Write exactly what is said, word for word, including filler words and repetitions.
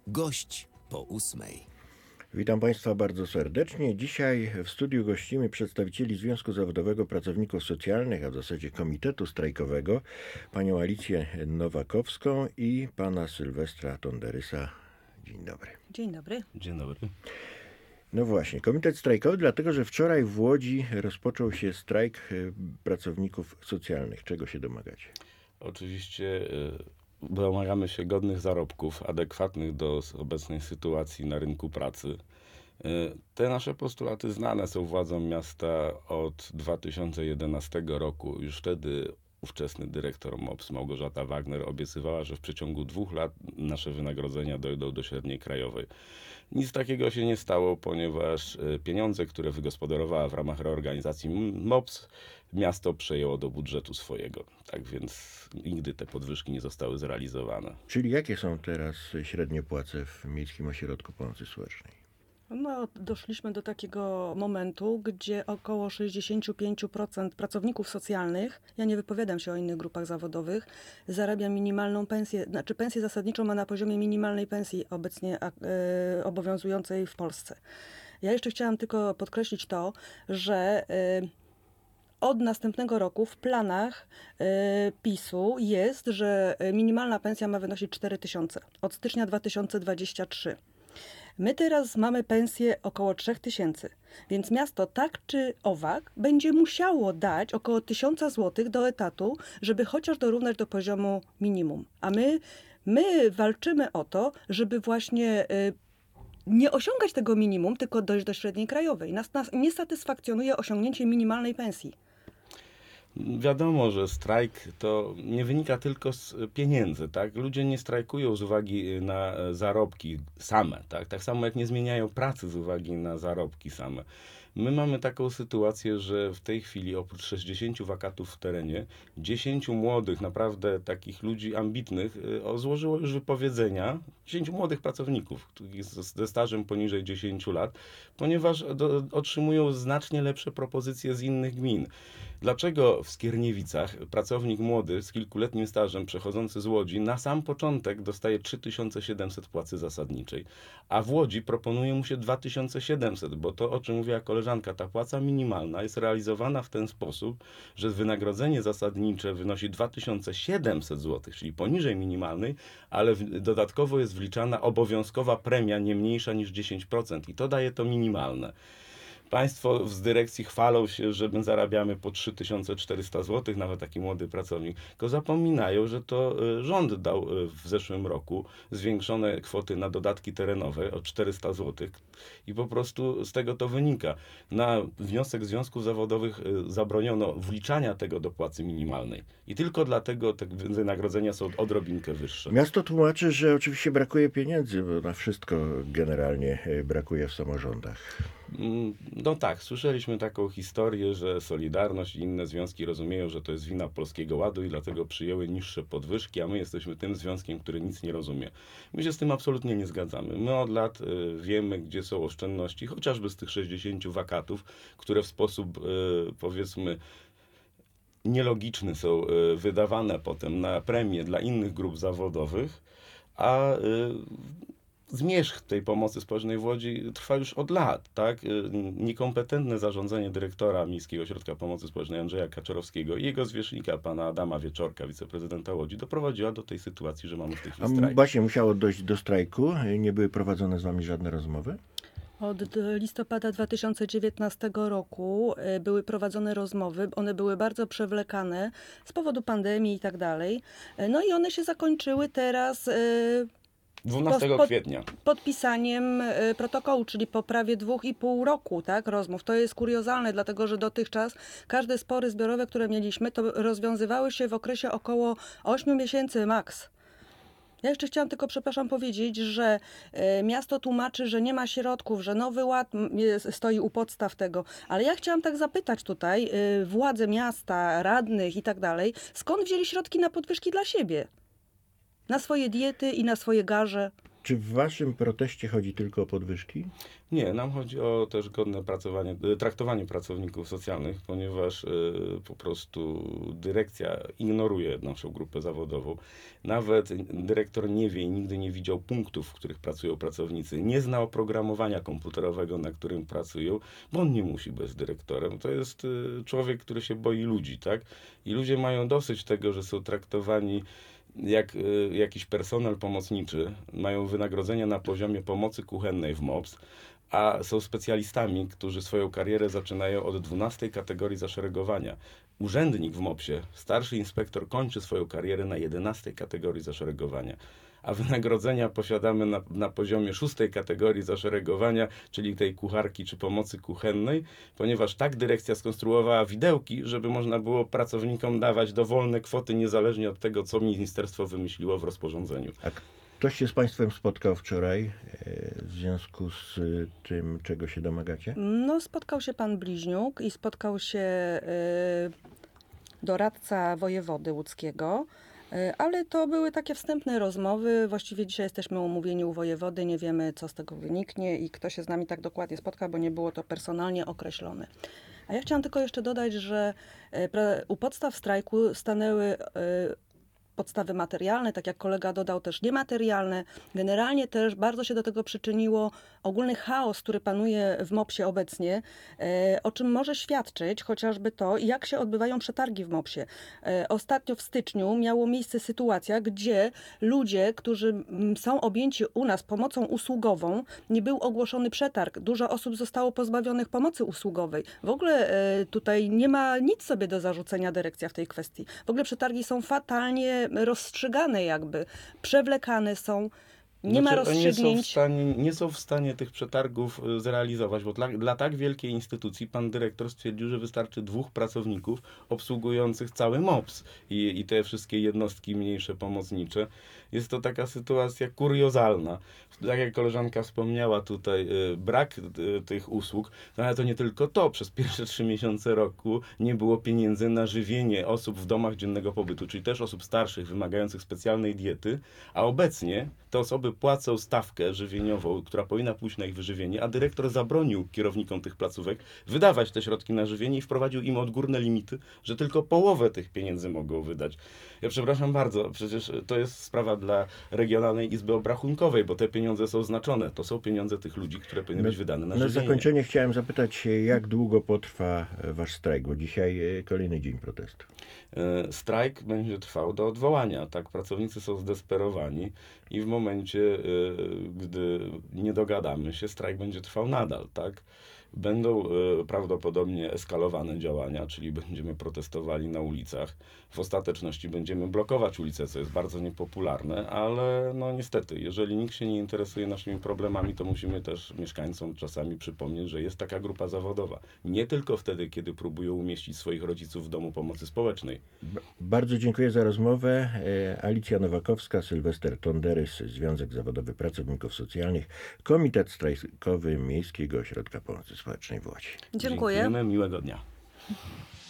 Gość po ósmej. Witam Państwa bardzo serdecznie. Dzisiaj w studiu gościmy przedstawicieli Związku Zawodowego Pracowników Socjalnych, a w zasadzie Komitetu Strajkowego, panią Alicję Nowakowską i pana Sylwestra Tonderysa. Dzień dobry. Dzień dobry. Dzień dobry. No właśnie, Komitet Strajkowy, dlatego że wczoraj w Łodzi rozpoczął się strajk pracowników socjalnych. Czego się domagacie? Oczywiście domagamy się godnych zarobków, adekwatnych do obecnej sytuacji na rynku pracy. Te nasze postulaty znane są władzom miasta od dwa tysiące jedenastego roku. Już wtedy ówczesny dyrektor M O P S Małgorzata Wagner obiecywała, że w przeciągu dwóch lat nasze wynagrodzenia dojdą do średniej krajowej. Nic takiego się nie stało, ponieważ pieniądze, które wygospodarowała w ramach reorganizacji M O P S, miasto przejęło do budżetu swojego. Tak więc nigdy te podwyżki nie zostały zrealizowane. Czyli jakie są teraz średnie płace w Miejskim Ośrodku Pomocy Społecznej? No, doszliśmy do takiego momentu, gdzie około sześćdziesiąt pięć procent pracowników socjalnych, ja nie wypowiadam się o innych grupach zawodowych, zarabia minimalną pensję, znaczy pensję zasadniczą ma na poziomie minimalnej pensji obecnie yy, obowiązującej w Polsce. Ja jeszcze chciałam tylko podkreślić to, że yy, od następnego roku w planach y, PiSu jest, że minimalna pensja ma wynosić cztery tysiące od stycznia dwa tysiące dwudziestego trzeciego. My teraz mamy pensję około trzy tysiące, więc miasto tak czy owak będzie musiało dać około tysiąc złotych do etatu, żeby chociaż dorównać do poziomu minimum. A my, my walczymy o to, żeby właśnie y, nie osiągać tego minimum, tylko dojść do średniej krajowej. Nas, nas nie satysfakcjonuje osiągnięcie minimalnej pensji. Wiadomo, że strajk to nie wynika tylko z pieniędzy, tak? Ludzie nie strajkują z uwagi na zarobki same, tak? Tak samo jak nie zmieniają pracy z uwagi na zarobki same. My mamy taką sytuację, że w tej chwili oprócz sześćdziesięciu wakatów w terenie, dziesięciu młodych, naprawdę takich ludzi ambitnych złożyło już wypowiedzenia, dziesięciu młodych pracowników ze stażem poniżej dziesięciu lat, ponieważ do, otrzymują znacznie lepsze propozycje z innych gmin. Dlaczego w Skierniewicach pracownik młody z kilkuletnim stażem przechodzący z Łodzi na sam początek dostaje trzy tysiące siedemset płacy zasadniczej, a w Łodzi proponuje mu się dwa tysiące siedemset, bo to, o czym mówiła koleżanka, ta płaca minimalna jest realizowana w ten sposób, że wynagrodzenie zasadnicze wynosi dwa tysiące siedemset złotych, czyli poniżej minimalnej, ale dodatkowo jest wliczana obowiązkowa premia nie mniejsza niż dziesięć procent i to daje to minimalne. Państwo z dyrekcji chwalą się, że my zarabiamy po trzy tysiące czterysta złotych, nawet taki młody pracownik, tylko zapominają, że to rząd dał w zeszłym roku zwiększone kwoty na dodatki terenowe o czterysta złotych i po prostu z tego to wynika. Na wniosek związków zawodowych zabroniono wliczania tego do płacy minimalnej i tylko dlatego te wynagrodzenia są odrobinkę wyższe. Miasto tłumaczy, że oczywiście brakuje pieniędzy, bo na wszystko generalnie brakuje w samorządach. No tak, słyszeliśmy taką historię, że Solidarność i inne związki rozumieją, że to jest wina Polskiego Ładu i dlatego przyjęły niższe podwyżki, a my jesteśmy tym związkiem, który nic nie rozumie. My się z tym absolutnie nie zgadzamy. My od lat y, wiemy, gdzie są oszczędności, chociażby z tych sześćdziesięciu wakatów, które w sposób y, powiedzmy nielogiczny są y, wydawane potem na premie dla innych grup zawodowych, a y, zmierzch tej pomocy społecznej w Łodzi trwa już od lat, tak? Niekompetentne zarządzanie dyrektora Miejskiego Ośrodka Pomocy Społecznej Andrzeja Kaczorowskiego i jego zwierzchnika, pana Adama Wieczorka, wiceprezydenta Łodzi, doprowadziła do tej sytuacji, że mamy w tej chwili strajk. A właśnie musiało dojść do strajku? Nie były prowadzone z wami żadne rozmowy? Od listopada dwa tysiące dziewiętnastego roku były prowadzone rozmowy, one były bardzo przewlekane z powodu pandemii i tak dalej. No i one się zakończyły teraz dwunastego kwietnia. Podpisaniem protokołu, czyli po prawie dwóch i pół roku, tak, rozmów. To jest kuriozalne, dlatego że dotychczas każde spory zbiorowe, które mieliśmy, to rozwiązywały się w okresie około ośmiu miesięcy maks. Ja jeszcze chciałam tylko, przepraszam, powiedzieć, że y, miasto tłumaczy, że nie ma środków, że Nowy Ład jest, stoi u podstaw tego. Ale ja chciałam tak zapytać tutaj y, władze miasta, radnych i tak dalej, skąd wzięli środki na podwyżki dla siebie? Na swoje diety i na swoje garze? Czy w waszym proteście chodzi tylko o podwyżki? Nie, nam chodzi o też godne pracowanie, e, traktowanie pracowników socjalnych, ponieważ e, po prostu dyrekcja ignoruje naszą grupę zawodową. Nawet dyrektor nie wie i nigdy nie widział punktów, w których pracują pracownicy. Nie zna oprogramowania komputerowego, na którym pracują, bo on nie musi być dyrektorem. To jest e, człowiek, który się boi ludzi, tak? I ludzie mają dosyć tego, że są traktowani jak y, jakiś personel pomocniczy, mają wynagrodzenia na poziomie pomocy kuchennej w M O P S, a są specjalistami, którzy swoją karierę zaczynają od dwunastej kategorii zaszeregowania. Urzędnik w M O P S ie, starszy inspektor, kończy swoją karierę na jedenastej kategorii zaszeregowania, a wynagrodzenia posiadamy na, na poziomie szóstej kategorii zaszeregowania, czyli tej kucharki czy pomocy kuchennej, ponieważ tak dyrekcja skonstruowała widełki, żeby można było pracownikom dawać dowolne kwoty, niezależnie od tego, co ministerstwo wymyśliło w rozporządzeniu. A ktoś się z państwem spotkał wczoraj e, w związku z y, tym, czego się domagacie? No, spotkał się pan Bliźniuk i spotkał się y, doradca wojewody łódzkiego, y, ale to były takie wstępne rozmowy. Właściwie dzisiaj jesteśmy umówieni u wojewody, nie wiemy, co z tego wyniknie i kto się z nami tak dokładnie spotka, bo nie było to personalnie określone. A ja chciałam tylko jeszcze dodać, że y, pra- u podstaw strajku stanęły y, podstawy materialne, tak jak kolega dodał, też niematerialne. Generalnie też bardzo się do tego przyczyniło ogólny chaos, który panuje w M O P S ie obecnie, e, o czym może świadczyć chociażby to, jak się odbywają przetargi w M O P S ie. E, Ostatnio w styczniu miało miejsce sytuacja, gdzie ludzie, którzy mm, są objęci u nas pomocą usługową, nie był ogłoszony przetarg. Dużo osób zostało pozbawionych pomocy usługowej. W ogóle e, tutaj nie ma nic sobie do zarzucenia dyrekcja w tej kwestii. W ogóle przetargi są fatalnie rozstrzygane jakby, przewlekane są, nie ma Znaczy, oni nie są w rozstrzygnięć. stanie, nie są w stanie tych przetargów y, zrealizować, bo dla, dla tak wielkiej instytucji pan dyrektor stwierdził, że wystarczy dwóch pracowników obsługujących cały M O P S i, i te wszystkie jednostki mniejsze pomocnicze. Jest to taka sytuacja kuriozalna. Tak jak koleżanka wspomniała tutaj, y, brak y, tych usług, no ale to nie tylko to. Przez pierwsze trzy miesiące roku nie było pieniędzy na żywienie osób w domach dziennego pobytu, czyli też osób starszych, wymagających specjalnej diety, a obecnie te osoby płacą stawkę żywieniową, która powinna pójść na ich wyżywienie, a dyrektor zabronił kierownikom tych placówek wydawać te środki na żywienie i wprowadził im odgórne limity, że tylko połowę tych pieniędzy mogą wydać. Ja przepraszam bardzo, przecież to jest sprawa dla Regionalnej Izby Obrachunkowej, bo te pieniądze są znaczone. To są pieniądze tych ludzi, które powinny być wydane na Na żywienie. zakończenie chciałem zapytać się, jak długo potrwa wasz strajk, bo dzisiaj e, kolejny dzień protestu. E, Strajk będzie trwał do odwołania, tak? Pracownicy są zdesperowani i w momencie, e, gdy nie dogadamy się, strajk będzie trwał nadal, tak? Będą e, prawdopodobnie eskalowane działania, czyli będziemy protestowali na ulicach. W ostateczności będziemy blokować ulice, co jest bardzo niepopularne, ale no niestety, jeżeli nikt się nie interesuje naszymi problemami, to musimy też mieszkańcom czasami przypomnieć, że jest taka grupa zawodowa. Nie tylko wtedy, kiedy próbują umieścić swoich rodziców w domu pomocy społecznej. B- Bardzo dziękuję za rozmowę. E, Alicja Nowakowska, Sylwester Tonderys, Związek Zawodowy Pracowników Socjalnych, Komitet Strajkowy Miejskiego Ośrodka Pomocy Społecznej w Łodzi. Dziękuję. Dziękujemy, miłego dnia.